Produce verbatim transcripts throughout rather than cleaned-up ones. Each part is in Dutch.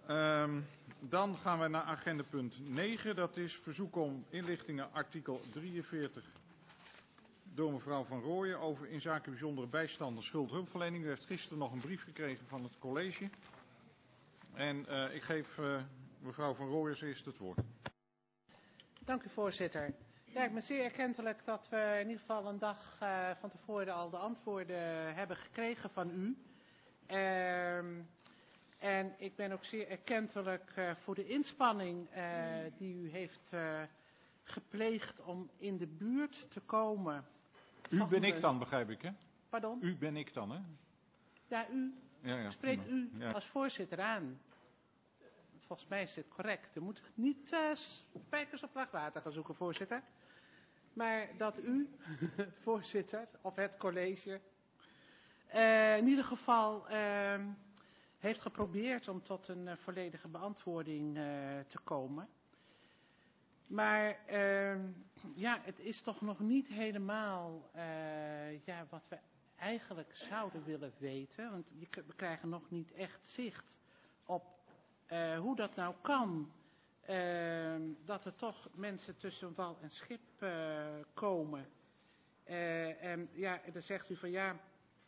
Um, dan gaan we naar agenda punt negen. Dat is verzoek om inlichtingen artikel drieënveertig door mevrouw Van Rooyen over in zaken bijzondere bijstand en schuldhulpverlening. U heeft gisteren nog een brief gekregen van het college. En uh, ik geef uh, mevrouw Van Rooyen als eerst het woord. Dank u, voorzitter. Ja, ik ben zeer erkentelijk dat we in ieder geval een dag uh, van tevoren al de antwoorden hebben gekregen van u. Uh, en ik ben ook zeer erkentelijk uh, voor de inspanning uh, die u heeft uh, gepleegd om in de buurt te komen. U ben ik dan, begrijp ik, hè? Pardon? U ben ik dan, hè? Ja, u. Ja, ja, Ik spreek u ja. als voorzitter aan. Volgens mij is dit correct. Er moet niet uh, spijkers op laag water gaan zoeken, voorzitter. Maar dat u, voorzitter, of het college, uh, in ieder geval uh, heeft geprobeerd om tot een uh, volledige beantwoording uh, te komen. Maar uh, ja, het is toch nog niet helemaal uh, ja, wat we eigenlijk zouden willen weten. Want je, we krijgen nog niet echt zicht op uh, hoe dat nou kan. Uh, dat er toch mensen tussen wal en schip uh, komen. Uh, en ja, dan zegt u van ja,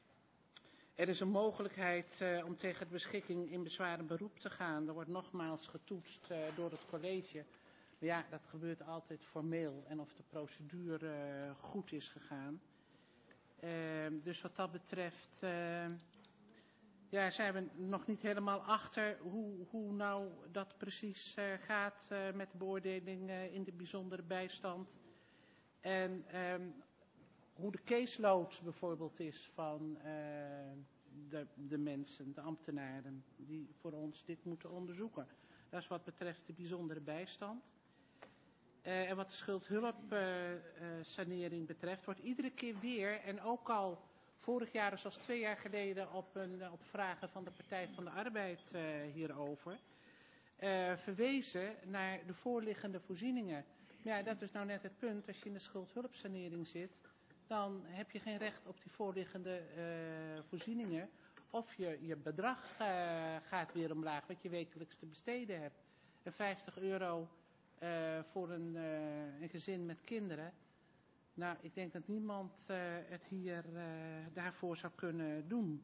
er is een mogelijkheid uh, om tegen de beschikking in bezwaar en beroep te gaan. Er wordt nogmaals getoetst uh, door het college. Maar ja, dat gebeurt altijd formeel en of de procedure uh, goed is gegaan. Uh, dus wat dat betreft uh, ja, zijn we nog niet helemaal achter hoe, hoe nou dat precies uh, gaat uh, met de beoordeling uh, in de bijzondere bijstand. En um, hoe de caseload bijvoorbeeld is van uh, de, de mensen, de ambtenaren die voor ons dit moeten onderzoeken. Dat is wat betreft de bijzondere bijstand. Uh, en wat de schuldhulpsanering uh, uh, betreft, wordt iedere keer weer, en ook al vorig jaar zoals twee jaar geleden op, een, op vragen van de Partij van de Arbeid uh, hierover, uh, verwezen naar de voorliggende voorzieningen. Maar ja, dat is nou net het punt, als je in de schuldhulpsanering zit, dan heb je geen recht op die voorliggende uh, voorzieningen, of je, je bedrag uh, gaat weer omlaag, wat je wekelijks te besteden hebt. En vijftig euro Uh, voor een, uh, een gezin met kinderen. Nou, ik denk dat niemand uh, het hier uh, daarvoor zou kunnen doen.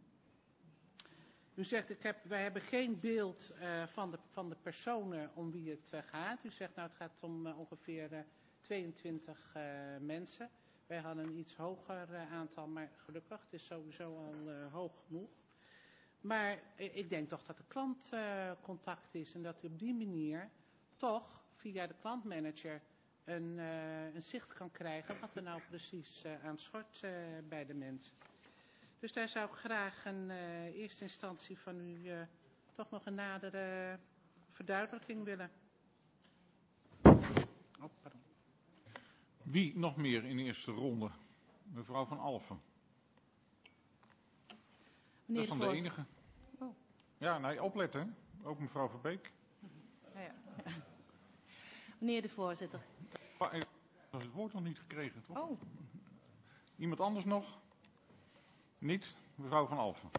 U zegt, ik heb, wij hebben geen beeld uh, van, de, van de personen om wie het uh, gaat. U zegt, nou, het gaat om uh, ongeveer uh, tweeëntwintig uh, mensen. Wij hadden een iets hoger uh, aantal, maar gelukkig, het is sowieso al uh, hoog genoeg. Maar uh, ik denk toch dat de klant uh, contact is en dat u op die manier toch via de klantmanager een, uh, een zicht kan krijgen wat er nou precies uh, aan schort uh, bij de mensen. Dus daar zou ik graag een uh, eerste instantie van u uh, toch nog een nadere verduidelijking willen. Oh, pardon. Wie nog meer in eerste ronde? Mevrouw Van Alphen. Dat is dan de, de enige. Oh. Ja, nee, opletten. Ook mevrouw Verbeek. Ja, ja. Meneer de voorzitter. Ik heb het woord nog niet gekregen, toch? Oh. Iemand anders nog? Niet? Mevrouw Van Alphen.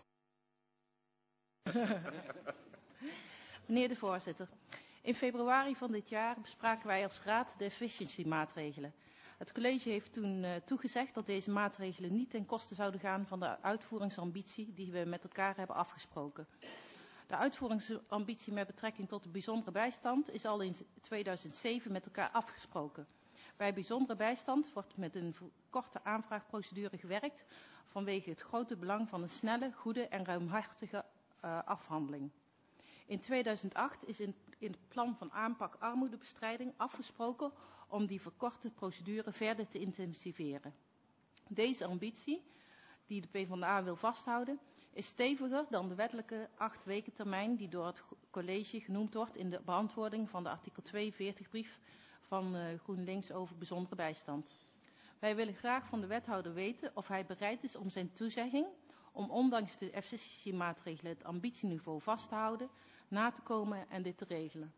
Meneer de voorzitter. In februari van dit jaar bespraken wij als raad de efficiëntiemaatregelen. Het college heeft toen uh, toegezegd dat deze maatregelen niet ten koste zouden gaan van de uitvoeringsambitie die we met elkaar hebben afgesproken. De uitvoeringsambitie met betrekking tot de bijzondere bijstand is al in tweeduizend zeven met elkaar afgesproken. Bij bijzondere bijstand wordt met een korte aanvraagprocedure gewerkt vanwege het grote belang van een snelle, goede en ruimhartige uh, afhandeling. In tweeduizend acht is in, in het plan van aanpak armoedebestrijding afgesproken om die verkorte procedure verder te intensiveren. Deze ambitie, die de PvdA wil vasthouden, is steviger dan de wettelijke acht weken termijn die door het college genoemd wordt in de beantwoording van de artikel tweeënveertig brief van uh, GroenLinks over bijzondere bijstand. Wij willen graag van de wethouder weten of hij bereid is om zijn toezegging om ondanks de efficiëntiemaatregelen het ambitieniveau vast te houden, na te komen en dit te regelen.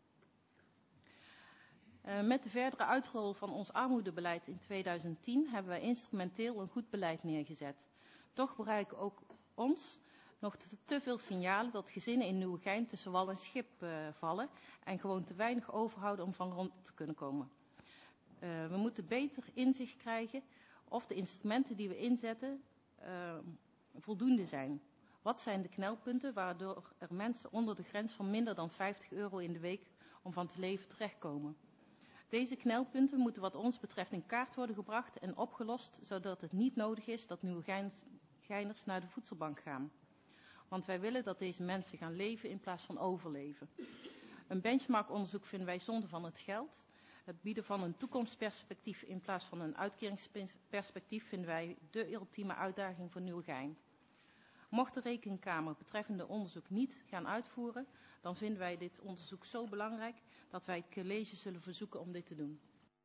Uh, met de verdere uitrol van ons armoedebeleid in tweeduizend tien hebben wij instrumenteel een goed beleid neergezet. Toch bereiken ook ons nog te, te veel signalen dat gezinnen in Nieuwegein tussen wal en schip uh, vallen en gewoon te weinig overhouden om van rond te kunnen komen. Uh, we moeten beter inzicht krijgen of de instrumenten die we inzetten uh, voldoende zijn. Wat zijn de knelpunten waardoor er mensen onder de grens van minder dan vijftig euro in de week om van te leven terechtkomen? Deze knelpunten moeten wat ons betreft in kaart worden gebracht en opgelost, zodat het niet nodig is dat Nieuwegeiners naar de voedselbank gaan. Want wij willen dat deze mensen gaan leven in plaats van overleven. Een benchmarkonderzoek vinden wij zonde van het geld. Het bieden van een toekomstperspectief in plaats van een uitkeringsperspectief vinden wij de ultieme uitdaging voor Nieuwegein. Mocht de Rekenkamer betreffende onderzoek niet gaan uitvoeren, dan vinden wij dit onderzoek zo belangrijk dat wij het college zullen verzoeken om dit te doen.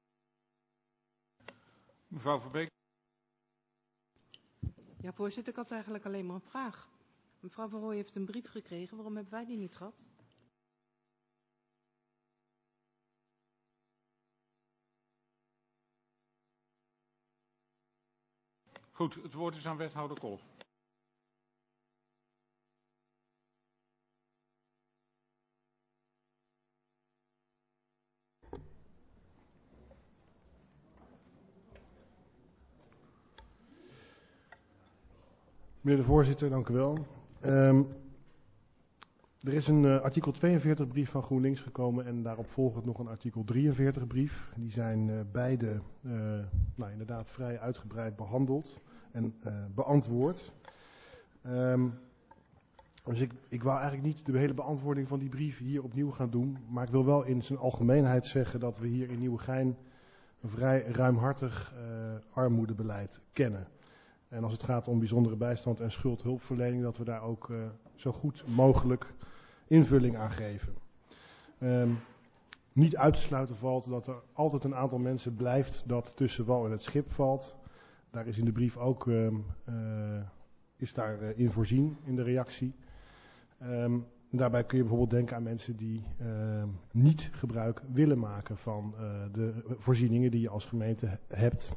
Mevrouw Verbeek. Ja, voorzitter, ik had eigenlijk alleen maar een vraag. Mevrouw Van Rooij heeft een brief gekregen, waarom hebben wij die niet gehad? Goed, het woord is aan wethouder Kolf. Meneer de voorzitter, dank u wel. Um, er is een uh, artikel tweeënveertig brief van GroenLinks gekomen en daarop volgt nog een artikel drieënveertig brief. Die zijn uh, beide uh, nou, inderdaad vrij uitgebreid behandeld en uh, beantwoord. Um, dus ik, ik wou eigenlijk niet de hele beantwoording van die brief hier opnieuw gaan doen. Maar ik wil wel in zijn algemeenheid zeggen dat we hier in Nieuwegein een vrij ruimhartig uh, armoedebeleid kennen. En als het gaat om bijzondere bijstand en schuldhulpverlening, dat we daar ook uh, zo goed mogelijk invulling aan geven. Um, niet uit te sluiten valt dat er altijd een aantal mensen blijft dat tussen wal en het schip valt. Daar is in de brief ook um, uh, is daar, uh, in voorzien in de reactie. Um, daarbij kun je bijvoorbeeld denken aan mensen die uh, niet gebruik willen maken van uh, de voorzieningen die je als gemeente hebt.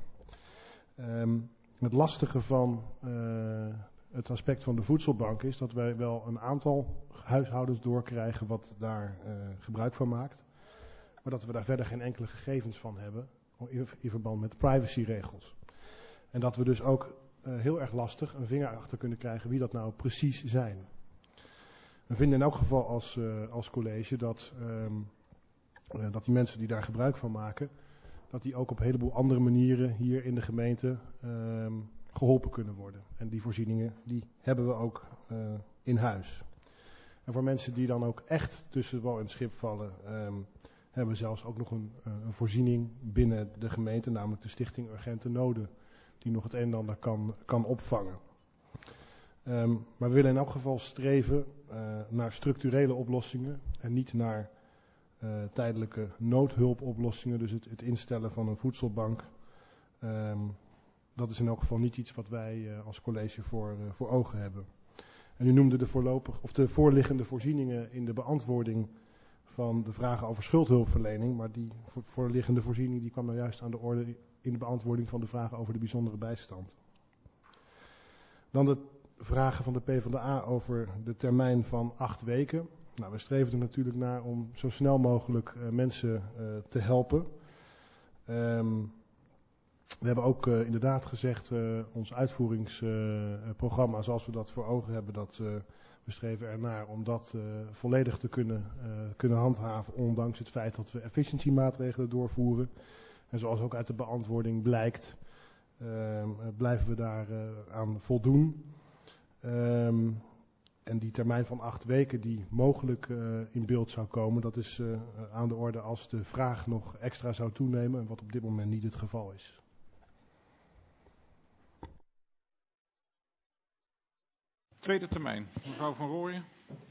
Um, Het lastige van uh, het aspect van de voedselbank is dat wij wel een aantal huishoudens doorkrijgen wat daar uh, gebruik van maakt. Maar dat we daar verder geen enkele gegevens van hebben in, in verband met privacyregels. En dat we dus ook uh, heel erg lastig een vinger achter kunnen krijgen wie dat nou precies zijn. We vinden in elk geval als, uh, als college dat, um, uh, dat die mensen die daar gebruik van maken, dat die ook op een heleboel andere manieren hier in de gemeente um, geholpen kunnen worden. En die voorzieningen die hebben we ook uh, in huis. En voor mensen die dan ook echt tussen wal en schip vallen, um, hebben we zelfs ook nog een, uh, een voorziening binnen de gemeente, namelijk de Stichting Urgente Noden, die nog het een en ander kan, kan opvangen. Um, maar we willen in elk geval streven uh, naar structurele oplossingen en niet naar Uh, tijdelijke noodhulpoplossingen, dus het, het instellen van een voedselbank. Um, dat is in elk geval niet iets wat wij uh, als college voor, uh, voor ogen hebben. En u noemde de voorlopig of de voorliggende voorzieningen in de beantwoording van de vragen over schuldhulpverlening, maar die voor, voorliggende voorziening die kwam nou juist aan de orde in de beantwoording van de vragen over de bijzondere bijstand. Dan de vragen van de PvdA over de termijn van acht weken. Nou, we streven er natuurlijk naar om zo snel mogelijk uh, mensen uh, te helpen. Um, we hebben ook uh, inderdaad gezegd, uh, ons uitvoeringsprogramma uh, zoals we dat voor ogen hebben, dat uh, we streven ernaar om dat uh, volledig te kunnen, uh, kunnen handhaven, ondanks het feit dat we efficiëntiemaatregelen doorvoeren. En zoals ook uit de beantwoording blijkt, uh, blijven we daar uh, aan voldoen. Um, En die termijn van acht weken die mogelijk uh, in beeld zou komen, dat is uh, aan de orde als de vraag nog extra zou toenemen, wat op dit moment niet het geval is. Tweede termijn, mevrouw Van Rooyen.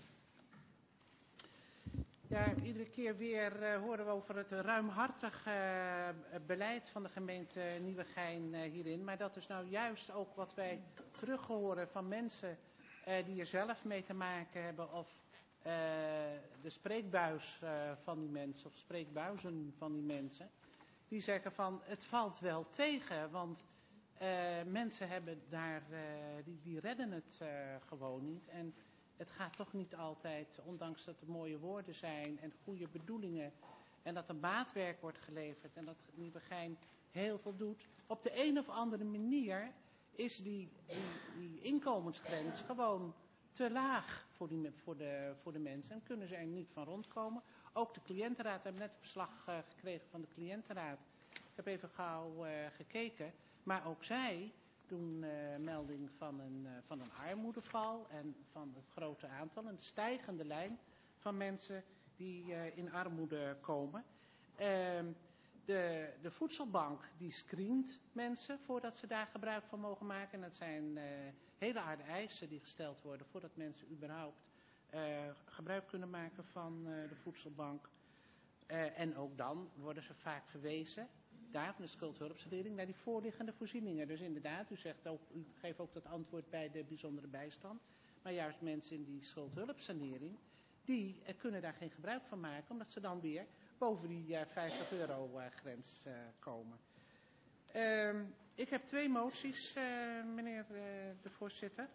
Ja, iedere keer weer uh, horen we over het ruimhartig uh, beleid van de gemeente Nieuwegein uh, hierin. Maar dat is nou juist ook wat wij terug horen van mensen Uh, die er zelf mee te maken hebben, of uh, de spreekbuis uh, van die mensen, of spreekbuizen van die mensen, die zeggen van het valt wel tegen, want Uh, mensen hebben daar, uh, die, die redden het uh, gewoon niet. En het gaat toch niet altijd, ondanks dat er mooie woorden zijn en goede bedoelingen. En dat er maatwerk wordt geleverd en dat Nieuwegein heel veel doet. Op de een of andere manier is die, die, die inkomensgrens gewoon te laag voor, die, voor, de, voor de mensen. En kunnen ze er niet van rondkomen. Ook de cliëntenraad, we hebben net een verslag uh, gekregen van de cliëntenraad. Ik heb even gauw uh, gekeken. Maar ook zij doen uh, melding van een, uh, van een armoedeval en van het grote aantal. Een stijgende lijn van mensen die uh, in armoede komen. Uh, de, de voedselbank die screent mensen voordat ze daar gebruik van mogen maken. En dat zijn uh, hele harde eisen die gesteld worden voordat mensen überhaupt uh, gebruik kunnen maken van uh, de voedselbank. Uh, en ook dan worden ze vaak verwezen, daar van de schuldhulpsanering, naar die voorliggende voorzieningen. Dus inderdaad, u, zegt ook, u geeft ook dat antwoord bij de bijzondere bijstand. Maar juist mensen in die schuldhulpsanering, die uh, kunnen daar geen gebruik van maken, omdat ze dan weer boven die uh, vijftig euro uh, grens uh, komen. Uh, ik heb twee moties, uh, meneer uh, de voorzitter.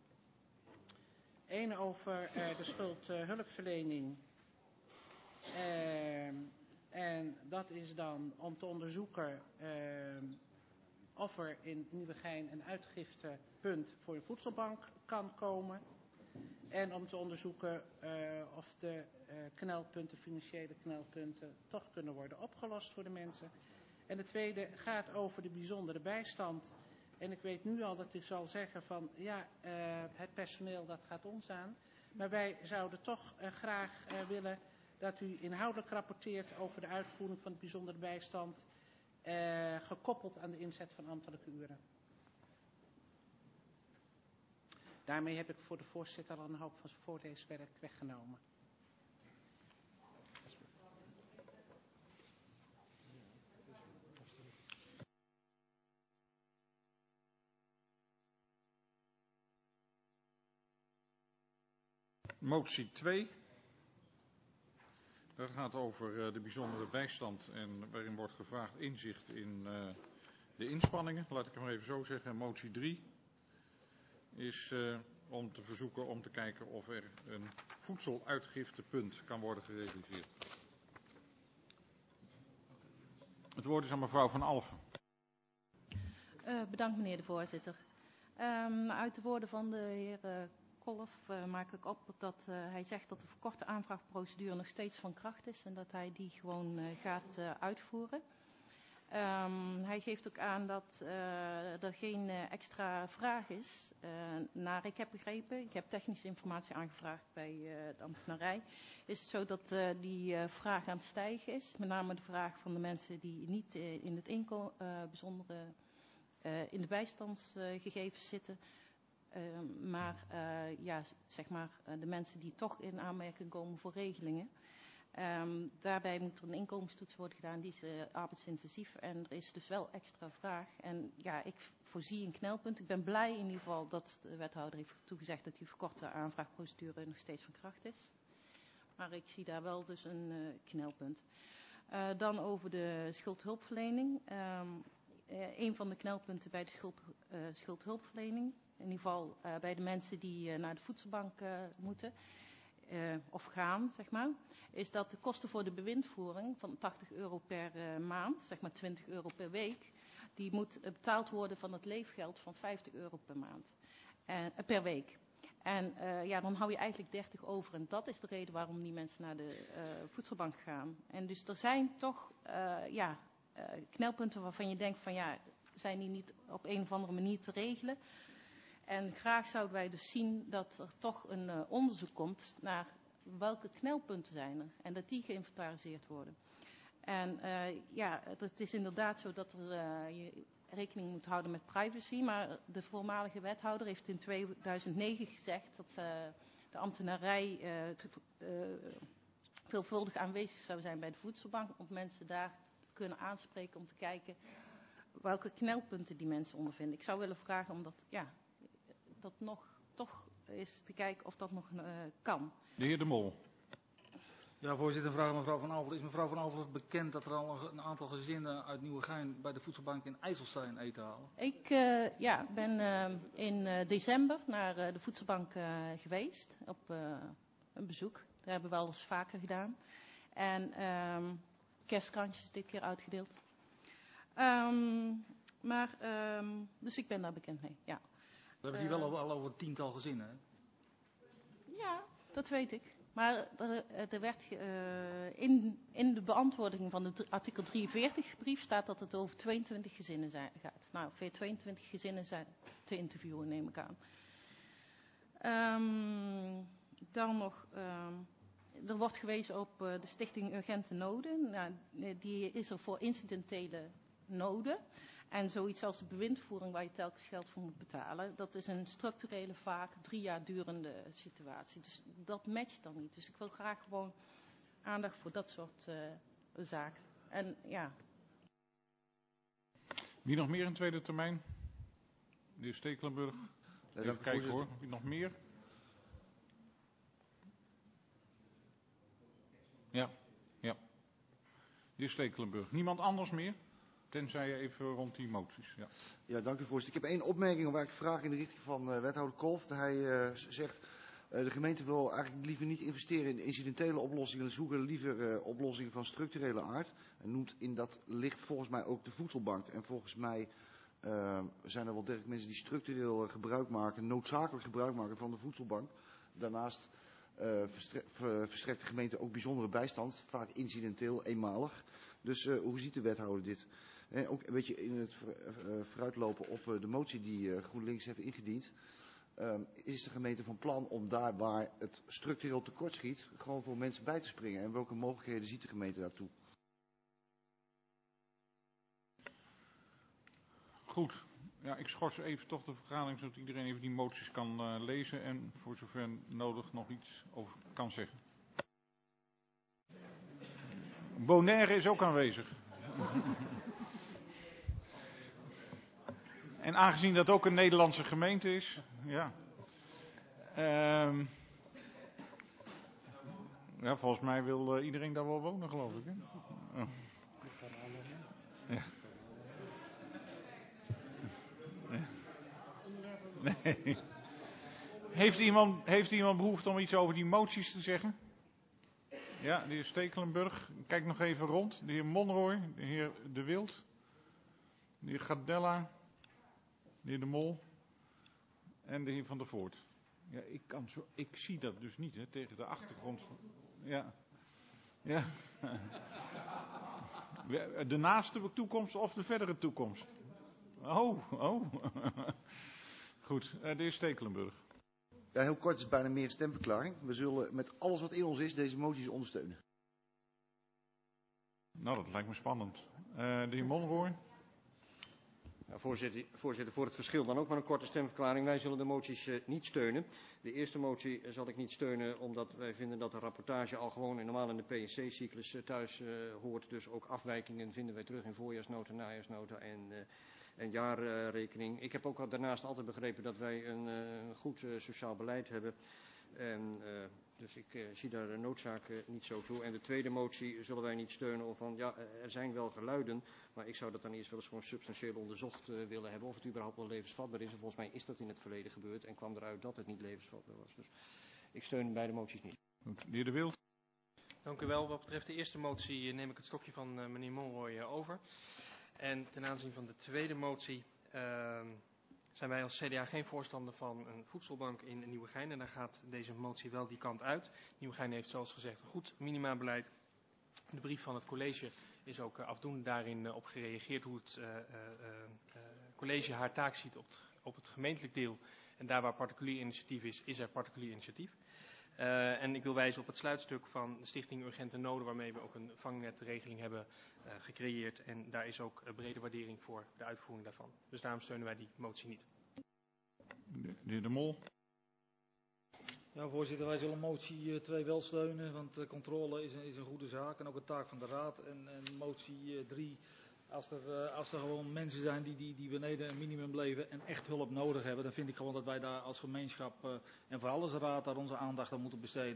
Eén over uh, de schuldhulpverlening. Uh, en dat is dan om te onderzoeken uh, of er in Nieuwegein een uitgiftepunt voor een voedselbank kan komen. En om te onderzoeken uh, of de uh, knelpunten, financiële knelpunten, toch kunnen worden opgelost voor de mensen. En de tweede gaat over de bijzondere bijstand. En ik weet nu al dat ik zal zeggen van, ja, uh, het personeel dat gaat ons aan. Maar wij zouden toch uh, graag uh, willen dat u inhoudelijk rapporteert over de uitvoering van de bijzondere bijstand, uh, gekoppeld aan de inzet van ambtelijke uren. Daarmee heb ik voor de voorzitter al een hoop van zijn voorleeswerk weggenomen. Motie twee. Dat gaat over uh, de bijzondere bijstand en waarin wordt gevraagd inzicht in uh, de inspanningen. Laat ik hem even zo zeggen. Motie drie is uh, om te verzoeken om te kijken of er een voedseluitgiftepunt kan worden gerealiseerd. Het woord is aan mevrouw Van Alphen. Uh, bedankt meneer de voorzitter. Um, uit de woorden van de heer uh, Kolff uh, maak ik op dat uh, hij zegt dat de verkorte aanvraagprocedure nog steeds van kracht is en dat hij die gewoon uh, gaat uh, uitvoeren. Um, hij geeft ook aan dat uh, er geen uh, extra vraag is. Uh, naar ik heb begrepen, ik heb technische informatie aangevraagd bij uh, de ambtenarij. Is het zo dat uh, die uh, vraag aan het stijgen is. Met name de vraag van de mensen die niet uh, in het inko- uh, bijzondere uh, in de bijstandsgegevens uh, zitten. Uh, maar uh, ja, zeg maar uh, de mensen die toch in aanmerking komen voor regelingen. Um, daarbij moet er een inkomenstoets worden gedaan, die is uh, arbeidsintensief en er is dus wel extra vraag. En ja, ik voorzie een knelpunt. Ik ben blij in ieder geval dat de wethouder heeft toegezegd dat die verkorte aanvraagprocedure nog steeds van kracht is. Maar ik zie daar wel dus een uh, knelpunt. Uh, dan over de schuldhulpverlening. Um, uh, een van de knelpunten bij de schuld, uh, schuldhulpverlening, in ieder geval uh, bij de mensen die uh, naar de voedselbank uh, moeten. Uh, of gaan, zeg maar, is dat de kosten voor de bewindvoering van tachtig euro per uh, maand, zeg maar twintig euro per week, die moet uh, betaald worden van het leefgeld van vijftig euro per maand, en, uh, per week. En uh, ja, dan hou je eigenlijk dertig over en dat is de reden waarom die mensen naar de uh, voedselbank gaan. En dus er zijn toch uh, ja, uh, knelpunten waarvan je denkt van ja, zijn die niet op een of andere manier te regelen? En graag zouden wij dus zien dat er toch een uh, onderzoek komt naar welke knelpunten zijn er. En dat die geïnventariseerd worden. En uh, ja, het is inderdaad zo dat er uh, je rekening moet houden met privacy. Maar de voormalige wethouder heeft in tweeduizend negen gezegd dat uh, de ambtenarij uh, uh, veelvuldig aanwezig zou zijn bij de voedselbank. Om mensen daar te kunnen aanspreken om te kijken welke knelpunten die mensen ondervinden. Ik zou willen vragen om dat, ja, dat nog toch eens te kijken of dat nog uh, kan. De heer De Mol. Ja, voorzitter, een vraag aan mevrouw Van Alphen. Is mevrouw Van Alphen bekend dat er al een aantal gezinnen uit Nieuwegein bij de voedselbank in IJsselstein eten halen? Ik uh, ja, ben uh, in uh, december naar uh, de voedselbank uh, geweest op uh, een bezoek. Dat hebben we wel eens vaker gedaan. En um, kerstkrantjes dit keer uitgedeeld. Um, maar, um, dus ik ben daar bekend mee, ja. We hebben het hier uh, wel al over een tiental gezinnen, hè? Ja, dat weet ik. Maar er, er werd uh, in, in de beantwoording van de artikel drieënveertig brief staat dat het over tweeëntwintig gezinnen zijn, gaat. Nou, ongeveer tweeëntwintig gezinnen zijn te interviewen, neem ik aan. Um, dan nog, um, er wordt gewezen op uh, de stichting Urgente Noden. Nou, die is er voor incidentele noden. En zoiets als de bewindvoering waar je telkens geld voor moet betalen, dat is een structurele, vaak drie jaar durende situatie. Dus dat matcht dan niet. Dus ik wil graag gewoon aandacht voor dat soort uh, zaken. En ja. Wie nog meer in tweede termijn? De heer Stekelenburg. Ja, even kijken hoor. Wie nog meer? Ja, ja. De heer Stekelenburg. Niemand anders meer? Tenzij even rond die moties. Ja, ja dank u voorzitter. Ik heb één opmerking waar ik vraag in de richting van uh, wethouder Kolff. Hij uh, zegt, uh, de gemeente wil eigenlijk liever niet investeren in incidentele oplossingen. Zoeken liever uh, oplossingen van structurele aard. En noemt in dat licht volgens mij ook de voedselbank. En volgens mij uh, zijn er wel degelijk mensen die structureel uh, gebruik maken, noodzakelijk gebruik maken van de voedselbank. Daarnaast uh, verstrekt, ver, verstrekt de gemeente ook bijzondere bijstand. Vaak incidenteel, eenmalig. Dus uh, hoe ziet de wethouder dit? En ook een beetje in het vooruitlopen op de motie die GroenLinks heeft ingediend. Um, is de gemeente van plan om daar waar het structureel tekort schiet, gewoon voor mensen bij te springen? En welke mogelijkheden ziet de gemeente daartoe? Goed. Ja, ik schors even toch de vergadering zodat iedereen even die moties kan uh, lezen en voor zover nodig nog iets over kan zeggen. Bonaire is ook aanwezig. En aangezien dat ook een Nederlandse gemeente is, ja. Um, ja, volgens mij wil uh, iedereen daar wel wonen, geloof ik. Hè? Oh. Ja. Nee. Heeft iemand, heeft iemand behoefte om iets over die moties te zeggen? Ja, de heer Stekelenburg. Kijk nog even rond. De heer Monroy, de heer De Wild, de heer Gardella. De heer De Mol en de heer Van der Voort. Ja, ik, kan zo, ik zie dat dus niet, hè, tegen de achtergrond van... Ja. Ja. De naaste toekomst of de verdere toekomst? Oh, oh. Goed, de heer Stekelenburg. Ja, heel kort, het is bijna meer een stemverklaring. We zullen met alles wat in ons is deze moties ondersteunen. Nou, dat lijkt me spannend. Uh, de heer Monroy. Ja, voorzitter, voorzitter, voor het verschil dan ook maar een korte stemverklaring. Wij zullen de moties uh, niet steunen. De eerste motie uh, zal ik niet steunen omdat wij vinden dat de rapportage al gewoon normaal in de P en C-cyclus uh, thuis uh, hoort. Dus ook afwijkingen vinden wij terug in voorjaarsnota, najaarsnota en, uh, en jaarrekening. Ik heb ook daarnaast altijd begrepen dat wij een uh, goed uh, sociaal beleid hebben. En, uh, dus ik uh, zie daar de noodzaak uh, niet zo toe. En de tweede motie zullen wij niet steunen of van ja, er zijn wel geluiden, maar ik zou dat dan eerst wel eens gewoon substantieel onderzocht uh, willen hebben of het überhaupt wel levensvatbaar is. En volgens mij is dat in het verleden gebeurd en kwam eruit dat het niet levensvatbaar was. Dus ik steun beide moties niet. Goed, de heer De Wild. Dank u wel. Wat betreft de eerste motie neem ik het stokje van uh, meneer Monroy uh, over. En ten aanzien van de tweede motie uh, zijn wij als C D A geen voorstander van een voedselbank in Nieuwegein. En daar gaat deze motie wel die kant uit. Nieuwegein heeft zoals gezegd een goed minimabeleid. De brief van het college is ook uh, afdoende daarin uh, op gereageerd hoe het uh, uh, uh, college haar taak ziet op het, op het gemeentelijk deel. En daar waar particulier initiatief is, is er particulier initiatief. Uh, en ik wil wijzen op het sluitstuk van de Stichting Urgente Noden, waarmee we ook een vangnetregeling hebben uh, gecreëerd. En daar is ook een brede waardering voor de uitvoering daarvan. Dus daarom steunen wij die motie niet. De heer De Mol. Ja, voorzitter, wij zullen motie twee wel steunen, want uh, controle is een, is een goede zaak en ook een taak van de raad. En, en motie drie, als er, uh, als er gewoon mensen zijn die, die, die beneden een minimum leven en echt hulp nodig hebben, dan vind ik gewoon dat wij daar als gemeenschap uh, en vooral als raad daar onze aandacht aan moeten besteden.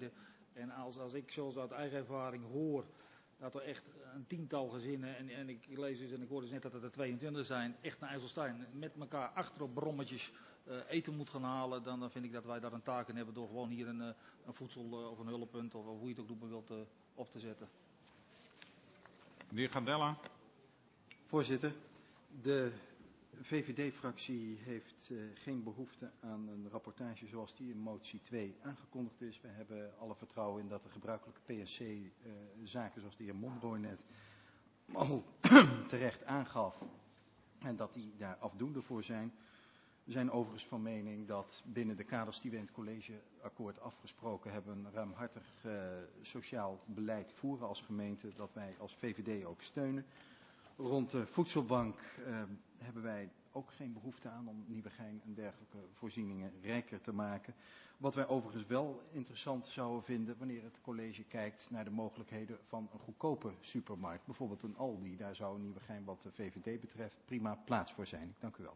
En als, als ik zoals uit eigen ervaring hoor dat er echt een tiental gezinnen, en, en ik lees dus en ik hoor dus net dat het er tweeëntwintig zijn, echt naar IJsselstein met elkaar achter op brommetjes uh, eten moet gaan halen, dan, dan vind ik dat wij daar een taak in hebben door gewoon hier een, een voedsel- uh, of een hulppunt, of, of hoe je het ook doet, wilt uh, op te zetten. Meneer Gandella. Voorzitter, de V V D-fractie heeft uh, geen behoefte aan een rapportage zoals die in motie twee aangekondigd is. We hebben alle vertrouwen in dat de gebruikelijke P S C-zaken, uh, zoals de heer Monroy net al terecht aangaf, en dat die daar afdoende voor zijn. We zijn overigens van mening dat binnen de kaders die we in het collegeakkoord afgesproken hebben, een ruimhartig uh, sociaal beleid voeren als gemeente, dat wij als V V D ook steunen. Rond de voedselbank uh, hebben wij ook geen behoefte aan om Nieuwegein en dergelijke voorzieningen rijker te maken. Wat wij overigens wel interessant zouden vinden wanneer het college kijkt naar de mogelijkheden van een goedkope supermarkt. Bijvoorbeeld een Aldi, daar zou Nieuwegein wat de V V D betreft prima plaats voor zijn. Dank u wel.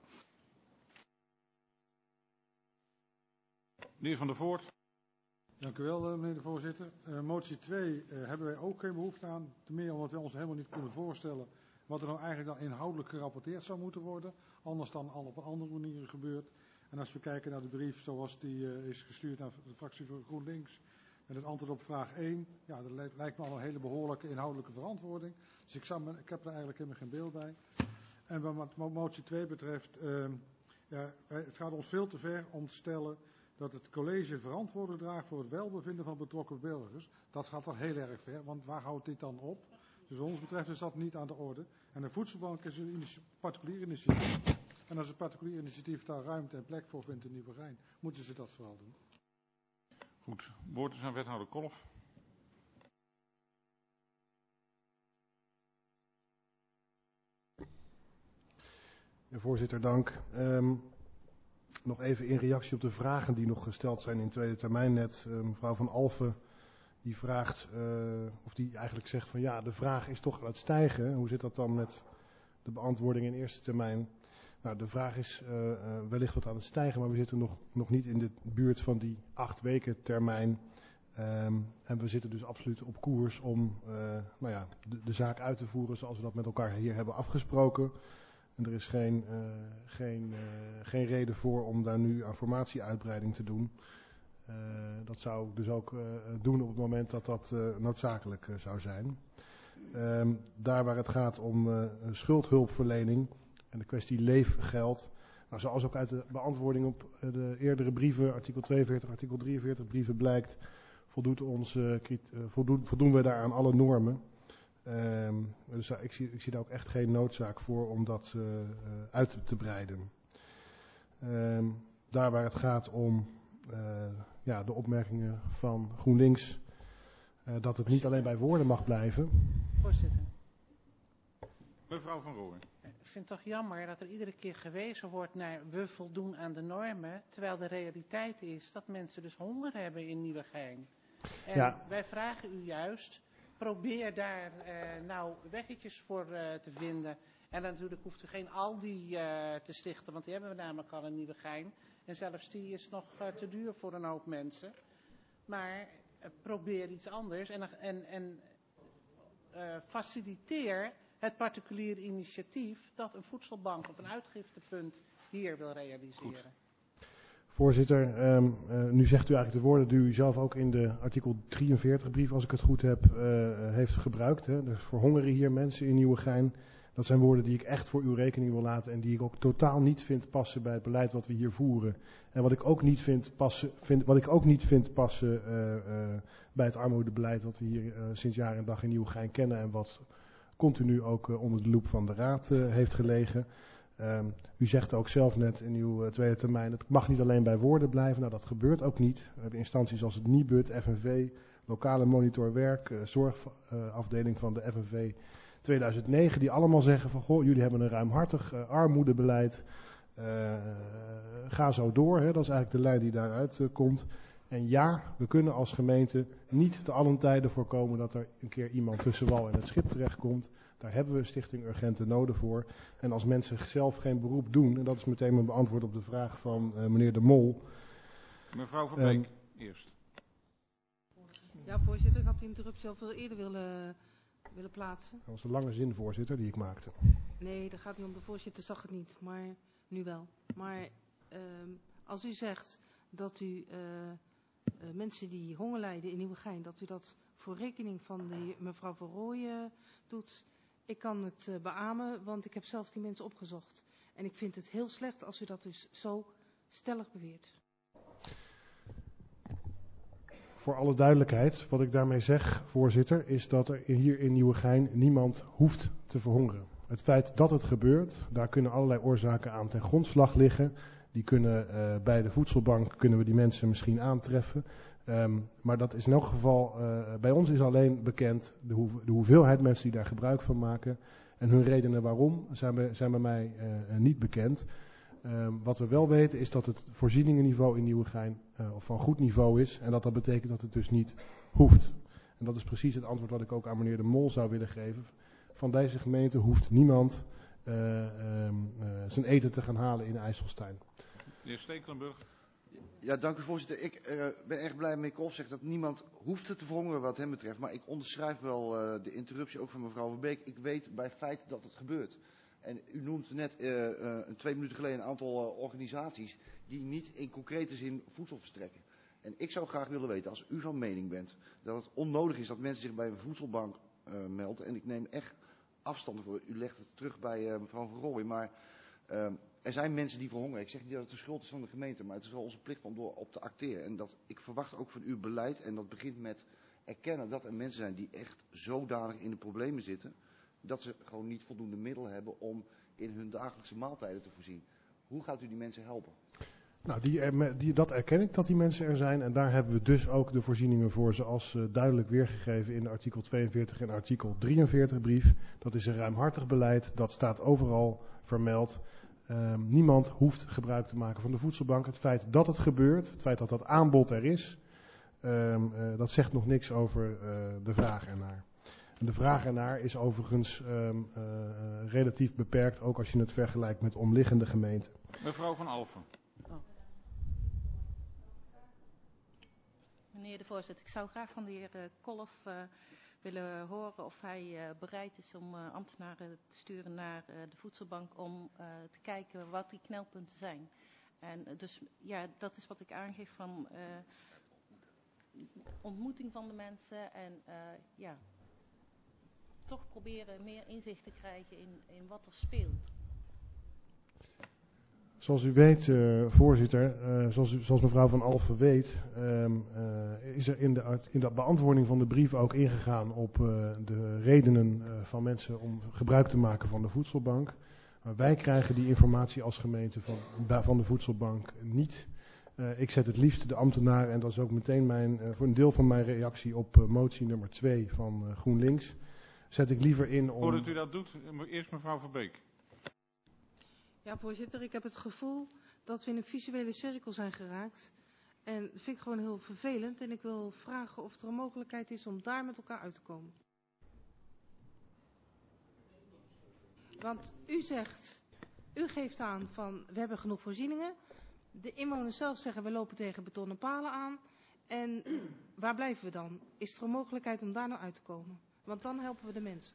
De heer Van der Voort. Dank u wel, meneer de voorzitter. Uh, motie twee uh, hebben wij ook geen behoefte aan. Ten meer omdat we ons helemaal niet kunnen voorstellen wat er nou eigenlijk dan inhoudelijk gerapporteerd zou moeten worden. Anders dan al op een andere manier gebeurt. En als we kijken naar de brief zoals die uh, is gestuurd naar de fractie voor GroenLinks. Met het antwoord op vraag één. Ja, dat lijkt me al een hele behoorlijke inhoudelijke verantwoording. Dus ik, zou me, ik heb er eigenlijk helemaal geen beeld bij. En wat motie twee betreft. Uh, ja, wij, het gaat ons veel te ver om te stellen dat het college verantwoording draagt voor het welbevinden van betrokken burgers. Dat gaat al heel erg ver, want waar houdt dit dan op? Dus wat ons betreft is dat niet aan de orde. En de voedselbank is een particulier initiatief. En als een particulier initiatief daar ruimte en plek voor vindt in Nieuwegein, moeten ze dat vooral doen. Goed, woord is aan wethouder Kolff. Ja, voorzitter, dank. Um, nog even in reactie op de vragen die nog gesteld zijn in tweede termijn net. Uh, mevrouw Van Alphen die vraagt, uh, of die eigenlijk zegt van ja, de vraag is toch aan het stijgen. Hoe zit dat dan met de beantwoording in eerste termijn? Nou, de vraag is uh, uh, wellicht wat aan het stijgen, maar we zitten nog, nog niet in de buurt van die acht weken termijn. Um, en we zitten dus absoluut op koers om uh, nou ja, de, de zaak uit te voeren zoals we dat met elkaar hier hebben afgesproken. En er is geen, uh, geen, uh, geen reden voor om daar nu aan formatieuitbreiding te doen. Uh, dat zou ik dus ook uh, doen op het moment dat dat uh, noodzakelijk uh, zou zijn. Um, daar waar het gaat om uh, schuldhulpverlening en de kwestie leefgeld. Nou, zoals ook uit de beantwoording op uh, de eerdere brieven, artikel tweeënveertig, artikel drieënveertig brieven blijkt, voldoet ons, uh, uh, voldoen, voldoen we daar aan alle normen. Um, dus uh, ik, zie, ik zie daar ook echt geen noodzaak voor om dat uh, uh, uit te breiden. Um, daar waar het gaat om uh, ja, de opmerkingen van GroenLinks, uh, dat het niet alleen bij woorden mag blijven. Voorzitter. Mevrouw Van Rooij. Ik vind het toch jammer dat er iedere keer gewezen wordt naar we voldoen aan de normen, terwijl de realiteit is dat mensen dus honger hebben in Nieuwegein. En ja. Wij vragen u juist, probeer daar uh, nou weggetjes voor uh, te vinden. En natuurlijk hoeft u geen Aldi uh, te stichten, want die hebben we namelijk al in Nieuwegein. En zelfs die is nog uh, te duur voor een hoop mensen. Maar uh, probeer iets anders en, en, en uh, faciliteer het particulier initiatief dat een voedselbank of een uitgiftepunt hier wil realiseren. Goed. Voorzitter, um, uh, nu zegt u eigenlijk de woorden die u zelf ook in de artikel drieënveertig brief, als ik het goed heb, uh, heeft gebruikt. Hè. Dus verhongeren hier mensen in Nieuwegein. Dat zijn woorden die ik echt voor uw rekening wil laten en die ik ook totaal niet vind passen bij het beleid wat we hier voeren. En wat ik ook niet vind passen, vind, wat ik ook niet vind passen uh, uh, bij het armoedebeleid wat we hier uh, sinds jaar en dag in Nieuwegein kennen en wat continu ook uh, onder de loep van de Raad uh, heeft gelegen. Um, u zegt ook zelf net in uw uh, tweede termijn, het mag niet alleen bij woorden blijven. Nou, dat gebeurt ook niet. Uh, de instanties als het Nibud, F N V, lokale monitor werk, uh, zorgafdeling uh, van de F N V tweeduizend negen, die allemaal zeggen van, goh, jullie hebben een ruimhartig uh, armoedebeleid. Uh, ga zo door, hè. Dat is eigenlijk de lijn die daaruit uh, komt. En ja, we kunnen als gemeente niet te allen tijden voorkomen dat er een keer iemand tussen wal en het schip terechtkomt. Daar hebben we Stichting Urgente Noden voor. En als mensen zelf geen beroep doen, en dat is meteen mijn beantwoord op de vraag van uh, meneer De Mol. Mevrouw Van Beek, um, eerst. Ja, voorzitter, ik had de interruptie al veel eerder willen, willen plaatsen. Dat was een lange zin, voorzitter, die ik maakte. Nee, dat gaat niet om. De voorzitter zag het niet, maar nu wel. Maar uh, als u zegt dat u uh, uh, mensen die honger lijden in Nieuwegein, dat u dat voor rekening van de mevrouw Van Rooyen doet, ik kan het uh, beamen, want ik heb zelf die mensen opgezocht. En ik vind het heel slecht als u dat dus zo stellig beweert. Voor alle duidelijkheid, wat ik daarmee zeg, voorzitter, is dat er hier in Nieuwegein niemand hoeft te verhongeren. Het feit dat het gebeurt, daar kunnen allerlei oorzaken aan ten grondslag liggen. Die kunnen uh, bij de voedselbank, kunnen we die mensen misschien aantreffen. Um, maar dat is in elk geval, uh, bij ons is alleen bekend de, hoe, de hoeveelheid mensen die daar gebruik van maken. En hun redenen waarom zijn bij, zijn bij mij uh, niet bekend. Um, wat we wel weten is dat het voorzieningenniveau in Nieuwegein uh, van goed niveau is. En dat dat betekent dat het dus niet hoeft. En dat is precies het antwoord wat ik ook aan meneer De Mol zou willen geven. Van deze gemeente hoeft niemand uh, um, uh, zijn eten te gaan halen in IJsselstein. Meneer Stekelenburg. Ja, dank u voorzitter. Ik uh, ben erg blij met Kolf zegt dat niemand hoeft het te verhongeren wat hem betreft. Maar ik onderschrijf wel uh, de interruptie ook van mevrouw Verbeek. Ik weet bij feit dat het gebeurt. En u noemt net uh, uh, twee minuten geleden een aantal uh, organisaties die niet in concrete zin voedsel verstrekken. En ik zou graag willen weten, als u van mening bent, dat het onnodig is dat mensen zich bij een voedselbank uh, melden. En ik neem echt afstand voor. U legt het terug bij uh, mevrouw Van Rooyen, maar uh, er zijn mensen die verhongeren. Ik zeg niet dat het de schuld is van de gemeente, maar het is wel onze plicht om door op te acteren. En dat, ik verwacht ook van uw beleid, en dat begint met erkennen dat er mensen zijn die echt zodanig in de problemen zitten, dat ze gewoon niet voldoende middelen hebben om in hun dagelijkse maaltijden te voorzien. Hoe gaat u die mensen helpen? Nou, die, die, dat erken ik dat die mensen er zijn. En daar hebben we dus ook de voorzieningen voor, zoals uh, duidelijk weergegeven in artikel tweeënveertig en artikel drieënveertig brief. Dat is een ruimhartig beleid, dat staat overal vermeld. Uh, niemand hoeft gebruik te maken van de voedselbank. Het feit dat het gebeurt, het feit dat dat aanbod er is, uh, uh, dat zegt nog niks over uh, de vraag ernaar. En de vraag ernaar is overigens um, uh, relatief beperkt, ook als je het vergelijkt met omliggende gemeenten. Mevrouw Van Alphen. Oh. Meneer de voorzitter, ik zou graag van de heer uh, Kolf uh, willen horen of hij uh, bereid is om uh, ambtenaren te sturen naar uh, de voedselbank om uh, te kijken wat die knelpunten zijn. En uh, dus ja, dat is wat ik aangeef van uh, ontmoeting van de mensen en uh, ja, toch proberen meer inzicht te krijgen in, in wat er speelt. Zoals u weet, uh, voorzitter, uh, zoals, u, zoals mevrouw Van Alphen weet, um, uh, is er in de, in de beantwoording van de brief ook ingegaan op uh, de redenen uh, van mensen om gebruik te maken van de voedselbank. Maar wij krijgen die informatie als gemeente van, van de voedselbank niet. Uh, ik zet het liefst de ambtenaar, en dat is ook meteen mijn, uh, voor een deel van mijn reactie op uh, motie nummer twee van uh, GroenLinks, zet ik liever in om... Voordat u dat doet, eerst mevrouw Verbeek. Ja, voorzitter, ik heb het gevoel dat we in een visuele cirkel zijn geraakt. En dat vind ik gewoon heel vervelend. En ik wil vragen of er een mogelijkheid is om daar met elkaar uit te komen. Want u zegt, u geeft aan van we hebben genoeg voorzieningen. De inwoners zelf zeggen we lopen tegen betonnen palen aan. En waar blijven we dan? Is er een mogelijkheid om daar nou uit te komen? Want dan helpen we de mensen.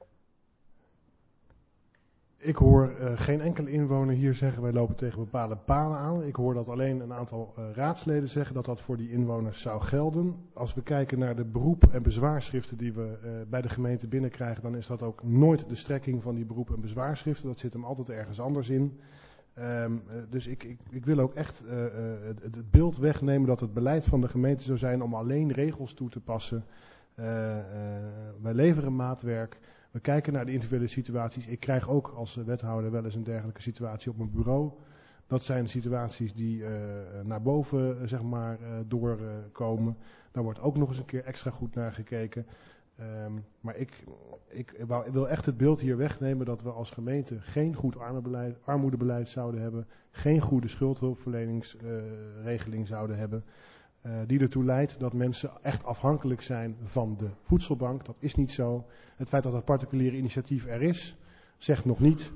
Ik hoor uh, geen enkele inwoner hier zeggen wij lopen tegen bepaalde palen aan. Ik hoor dat alleen een aantal uh, raadsleden zeggen dat dat voor die inwoners zou gelden. Als we kijken naar de beroep- en bezwaarschriften die we uh, bij de gemeente binnenkrijgen, dan is dat ook nooit de strekking van die beroep- en bezwaarschriften. Dat zit hem altijd ergens anders in. Um, uh, dus ik, ik, ik wil ook echt uh, uh, het, het beeld wegnemen dat het beleid van de gemeente zou zijn om alleen regels toe te passen. Uh, uh, wij leveren maatwerk. We kijken naar de individuele situaties. Ik krijg ook als wethouder wel eens een dergelijke situatie op mijn bureau. Dat zijn situaties die uh, naar boven uh, zeg maar, uh, doorkomen. Uh, Daar wordt ook nog eens een keer extra goed naar gekeken. Um, maar ik, ik, ik wil echt het beeld hier wegnemen dat we als gemeente geen goed armoedebeleid, armoedebeleid zouden hebben. Geen goede schuldhulpverleningsregeling uh, zouden hebben. Uh, die ertoe leidt dat mensen echt afhankelijk zijn van de voedselbank. Dat is niet zo. Het feit dat dat particuliere initiatief er is, zegt nog niet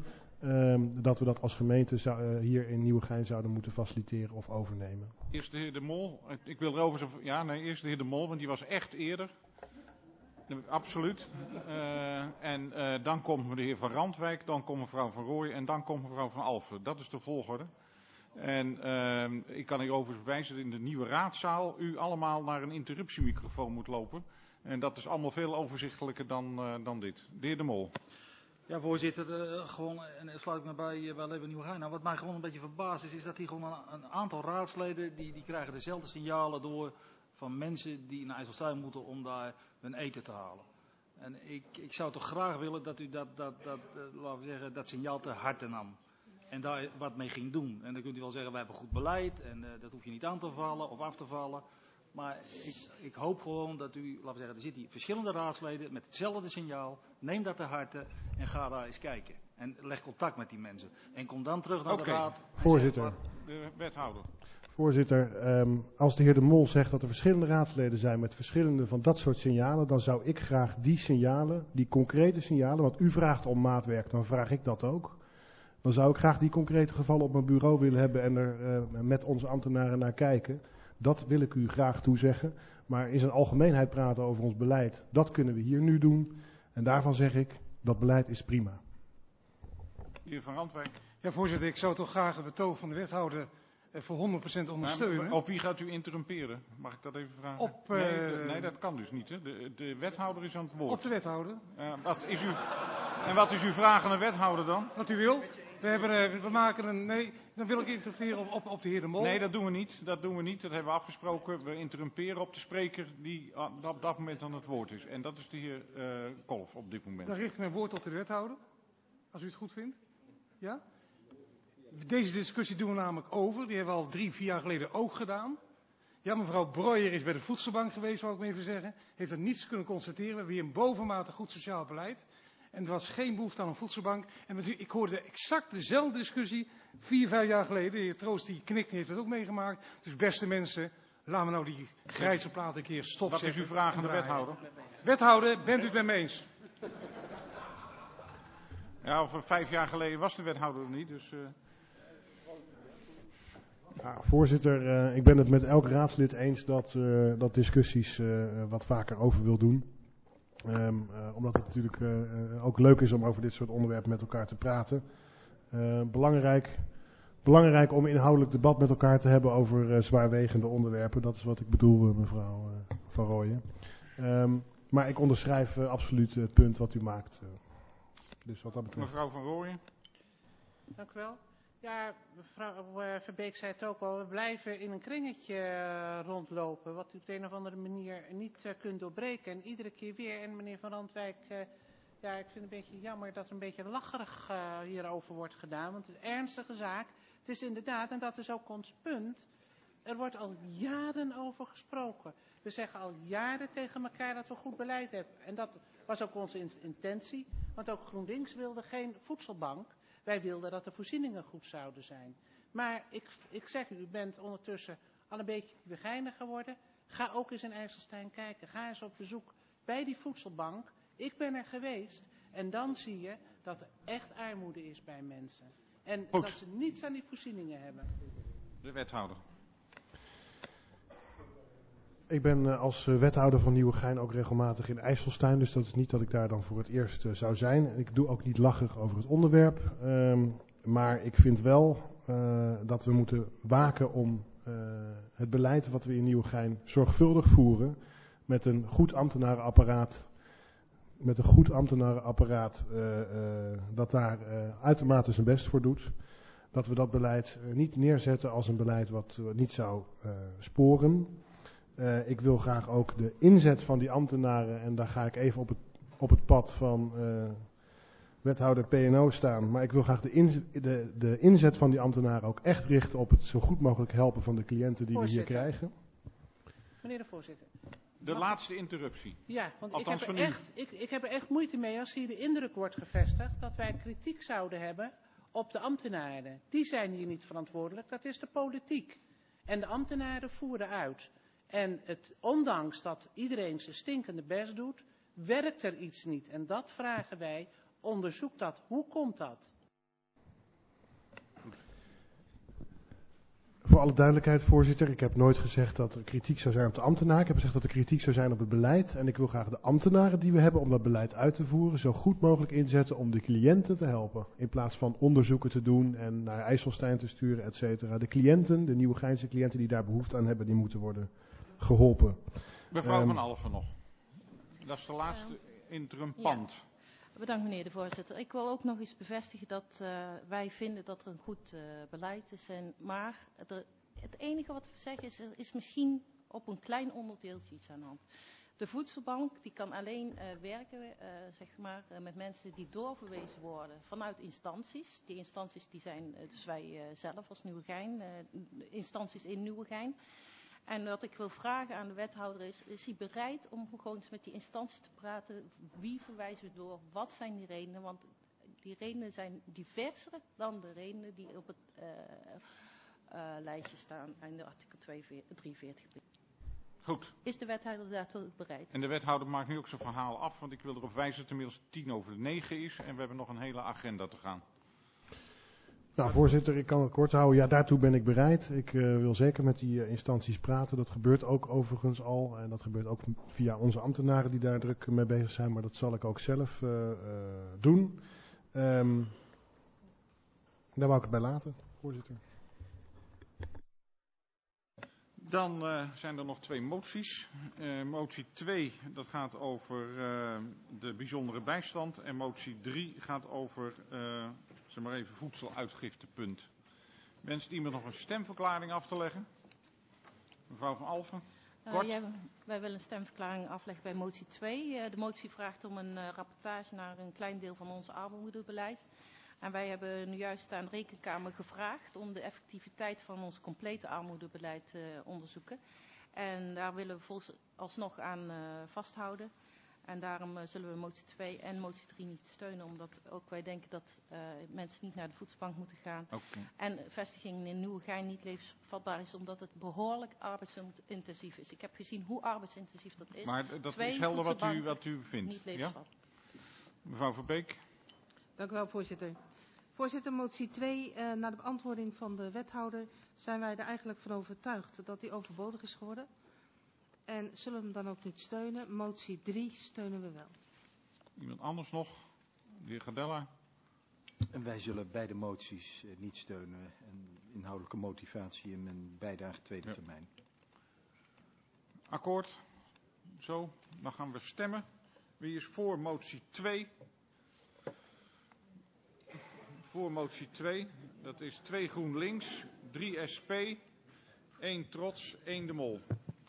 um, dat we dat als gemeente zou, uh, hier in Nieuwegein zouden moeten faciliteren of overnemen. Eerst de heer De Mol. Ik wil erover... Ja, nee, eerst de heer De Mol, want die was echt eerder. Absoluut. Uh, en uh, dan komt de heer Van Randwijk, dan komt mevrouw Van Rooyen en dan komt mevrouw Van Alphen. Dat is de volgorde. En uh, ik kan hierover wijzen dat in de nieuwe raadzaal u allemaal naar een interruptiemicrofoon moet lopen. En dat is allemaal veel overzichtelijker dan, uh, dan dit. De heer De Mol. Ja, voorzitter, uh, gewoon, en dan sluit ik me bij, uh, bij Leven Nieuwegein. Nou, wat mij gewoon een beetje verbaast is, is dat hier gewoon een, een aantal raadsleden, die, die krijgen dezelfde signalen door van mensen die naar IJsselstein moeten om daar hun eten te halen. En ik, ik zou toch graag willen dat u dat, dat, dat, uh, laten we zeggen, dat signaal te harte nam. En daar wat mee ging doen. En dan kunt u wel zeggen, wij hebben goed beleid en uh, dat hoef je niet aan te vallen of af te vallen. Maar ik, ik hoop gewoon dat u, laten we zeggen, er zitten hier verschillende raadsleden met hetzelfde signaal. Neem dat te harte en ga daar eens kijken. En leg contact met die mensen. En kom dan terug naar okay. de raad. Voorzitter. Zeg, de wethouder. Voorzitter, um, als de heer De Mol zegt dat er verschillende raadsleden zijn met verschillende van dat soort signalen, dan zou ik graag die signalen, die concrete signalen, want u vraagt om maatwerk, dan vraag ik dat ook. Dan zou ik graag die concrete gevallen op mijn bureau willen hebben en er uh, met onze ambtenaren naar kijken. Dat wil ik u graag toezeggen. Maar in zijn algemeenheid praten over ons beleid, dat kunnen we hier nu doen. En daarvan zeg ik, dat beleid is prima. De heer Van Randwijk. Ja, voorzitter, ik zou toch graag het betoog van de wethouder eh, voor honderd procent ondersteunen. Nou, op wie gaat u interrumperen? Mag ik dat even vragen? Op, uh, nee, de, nee, dat kan dus niet. Hè? De, de wethouder is aan het woord. Op de wethouder. Uh, wat is u, en wat is uw vraag aan de wethouder dan? Wat u wil. We, hebben, we maken een... Nee, dan wil ik interpreteren op, op, op de heer De Mol. Nee, dat doen we niet. Dat doen we niet. Dat hebben we afgesproken. We interrumperen op de spreker die op dat moment aan het woord is. En dat is de heer uh, Kolf op dit moment. Dan richt ik mijn woord tot de wethouder. Als u het goed vindt. Ja? Deze discussie doen we namelijk over. Die hebben we al drie, vier jaar geleden ook gedaan. Ja, mevrouw Breuer is bij de voedselbank geweest, wou ik maar even zeggen. Heeft er niets kunnen constateren. We hebben hier een bovenmate goed sociaal beleid. En er was geen behoefte aan een voedselbank. En ik hoorde exact dezelfde discussie vier, vijf jaar geleden. De heer Troost die knikt heeft het ook meegemaakt. Dus beste mensen, laten we nou die grijze plaat een keer stopzetten. Wat is uw vraag aan de wethouder? Wethouder, bent u het met me eens? Ja, over vijf jaar geleden was de wethouder er niet, dus... Uh... Ja, voorzitter, uh, ik ben het met elk raadslid eens dat, uh, dat discussies uh, wat vaker over wil doen. Um, uh, omdat het natuurlijk uh, uh, ook leuk is om over dit soort onderwerpen met elkaar te praten. Uh, belangrijk, belangrijk om inhoudelijk debat met elkaar te hebben over uh, zwaarwegende onderwerpen. Dat is wat ik bedoel, uh, mevrouw uh, Van Rooyen. Um, maar ik onderschrijf uh, absoluut het punt wat u maakt. Uh, dus wat dat betreft. Mevrouw Van Rooyen. Dank u wel. Ja, mevrouw Verbeek zei het ook al, we blijven in een kringetje uh, rondlopen, wat u op de een of andere manier niet uh, kunt doorbreken. En iedere keer weer, en meneer Van Randwijk, uh, ja, ik vind het een beetje jammer dat er een beetje lacherig uh, hierover wordt gedaan, want het is een ernstige zaak. Het is inderdaad, en dat is ook ons punt, er wordt al jaren over gesproken. We zeggen al jaren tegen elkaar dat we goed beleid hebben. En dat was ook onze intentie, want ook GroenLinks wilde geen voedselbank. Wij wilden dat de voorzieningen goed zouden zijn. Maar ik, ik zeg u, u bent ondertussen al een beetje begijnig geworden. Ga ook eens in IJsselstein kijken. Ga eens op bezoek bij die voedselbank. Ik ben er geweest. En dan zie je dat er echt armoede is bij mensen. En goed, dat ze niets aan die voorzieningen hebben. De wethouder. Ik ben uh, als uh, wethouder van Nieuwegein ook regelmatig in IJsselstein. Dus dat is niet dat ik daar dan voor het eerst uh, zou zijn. Ik doe ook niet lachig over het onderwerp. Um, maar ik vind wel uh, dat we moeten waken om uh, het beleid wat we in Nieuwegein zorgvuldig voeren. Met een goed ambtenarenapparaat. Met een goed ambtenarenapparaat uh, uh, dat daar uh, uitermate zijn best voor doet. Dat we dat beleid uh, niet neerzetten als een beleid wat uh, niet zou uh, sporen. Uh, ik wil graag ook de inzet van die ambtenaren, en daar ga ik even op het, op het pad van uh, wethouder P en O staan, maar ik wil graag de, in, de, de inzet van die ambtenaren ook echt richten op het zo goed mogelijk helpen van de cliënten die voorzitter. we hier krijgen. Meneer de voorzitter. De Mag... laatste interruptie. Ja, want ik Althans heb, er echt, ik, ik heb er echt moeite mee als hier de indruk wordt gevestigd dat wij kritiek zouden hebben op de ambtenaren. Die zijn hier niet verantwoordelijk, dat is de politiek. En de ambtenaren voeren uit. En het, ondanks dat iedereen zijn stinkende best doet, werkt er iets niet. En dat vragen wij, onderzoek dat. Hoe komt dat? Voor alle duidelijkheid, voorzitter, ik heb nooit gezegd dat er kritiek zou zijn op de ambtenaren. Ik heb gezegd dat er kritiek zou zijn op het beleid. En ik wil graag de ambtenaren die we hebben om dat beleid uit te voeren zo goed mogelijk inzetten om de cliënten te helpen. In plaats van onderzoeken te doen en naar IJsselstein te sturen, et cetera. De cliënten, de Nieuwegeinse cliënten die daar behoefte aan hebben, die moeten worden geholpen. Mevrouw Um, Van Alphen nog. Dat is de laatste interim pand. Ja. Bedankt meneer de voorzitter. Ik wil ook nog eens bevestigen dat uh, wij vinden dat er een goed uh, beleid is. En, maar er, het enige wat we zeggen is, er is misschien op een klein onderdeeltje iets aan de hand. De voedselbank die kan alleen uh, werken uh, zeg maar, uh, met mensen die doorverwezen worden vanuit instanties. Die instanties die zijn uh, dus wij uh, zelf als Nieuwegein, uh, instanties in Nieuwegein. En wat ik wil vragen aan de wethouder is, is hij bereid om gewoon eens met die instantie te praten? Wie verwijzen we door? Wat zijn die redenen? Want die redenen zijn diverser dan de redenen die op het uh, uh, lijstje staan in de artikel drieënveertig. Goed. Is de wethouder daartoe bereid? En de wethouder maakt nu ook zijn verhaal af, want ik wil erop wijzen dat het inmiddels tien over de negen is en we hebben nog een hele agenda te gaan. Nou, voorzitter, ik kan het kort houden. Ja, daartoe ben ik bereid. Ik uh, wil zeker met die uh, instanties praten. Dat gebeurt ook overigens al. En dat gebeurt ook via onze ambtenaren die daar druk mee bezig zijn. Maar dat zal ik ook zelf uh, uh, doen. Um, daar wou ik het bij laten, voorzitter. Dan uh, zijn er nog twee moties. Uh, motie twee, dat gaat over uh, de bijzondere bijstand. En motie drie gaat over... Uh, zeg maar even voedseluitgiftepunt. Wenst iemand nog een stemverklaring af te leggen? Mevrouw Van Alphen, kort. Uh, ja, wij willen een stemverklaring afleggen bij motie twee. Uh, de motie vraagt om een uh, rapportage naar een klein deel van ons armoedebeleid. En wij hebben nu juist aan de Rekenkamer gevraagd om de effectiviteit van ons complete armoedebeleid te uh, onderzoeken. En daar willen we volgens alsnog aan uh, vasthouden. En daarom uh, zullen we motie twee en motie drie niet steunen. Omdat ook wij denken dat uh, mensen niet naar de voedselbank moeten gaan. Okay. En vestiging in Nieuwegein niet levensvatbaar is. Omdat het behoorlijk arbeidsintensief is. Ik heb gezien hoe arbeidsintensief dat is. Maar dat twee is helder wat u, wat u vindt. Niet levensvatbaar. Ja? Mevrouw Verbeek. Dank u wel, voorzitter. Voorzitter, motie twee, uh, na de beantwoording van de wethouder zijn wij er eigenlijk van overtuigd dat die overbodig is geworden. En zullen we hem dan ook niet steunen. Motie drie steunen we wel. Iemand anders nog? De heer Gardella. En wij zullen beide moties uh, niet steunen. En inhoudelijke motivatie in mijn bijdrage tweede ja. termijn. Akkoord. Zo, dan gaan we stemmen. Wie is voor motie twee? Voor motie twee. Dat is twee GroenLinks, drie S P, één Trots, één De Mol.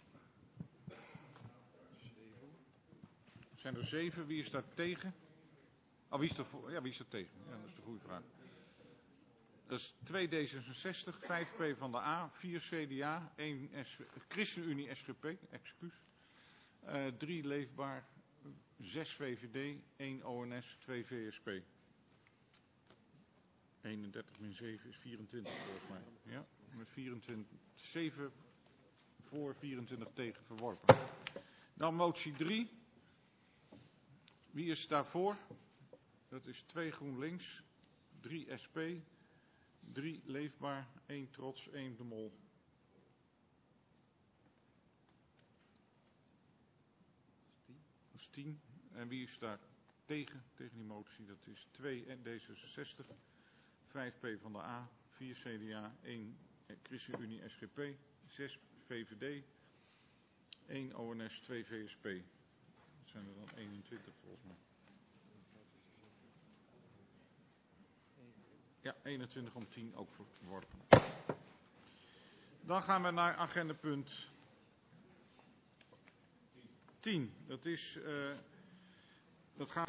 Zijn er zeven? Wie is daar tegen? Oh, wie is er voor? Ja, wie is er tegen? Ja, dat is de goede vraag. Dat is twee D zesenzestig, vijf P van de A, vier C D A, één S, ChristenUnie S G P, excuus. Uh, drie Leefbaar, zes V V D, één O N S, twee V S P. eenendertig min zeven is vierentwintig volgens mij. Ja, met vierentwintig, zeven voor, vierentwintig tegen verworpen. Dan motie drie. Wie is daarvoor? Dat is twee GroenLinks, drie S P, drie Leefbaar, één Trots, één De Mol. Dat is tien. En wie is daar tegen, tegen die motie? Dat is twee D zesenzestig, vijf P van de A, vier C D A, één ChristenUnie S G P, zes V V D, één O N S, twee V S P. Dat zijn er dan eenentwintig volgens mij. Ja, eenentwintig om tien ook verworpen. Dan gaan we naar agendapunt tien. Dat is, uh, dat gaat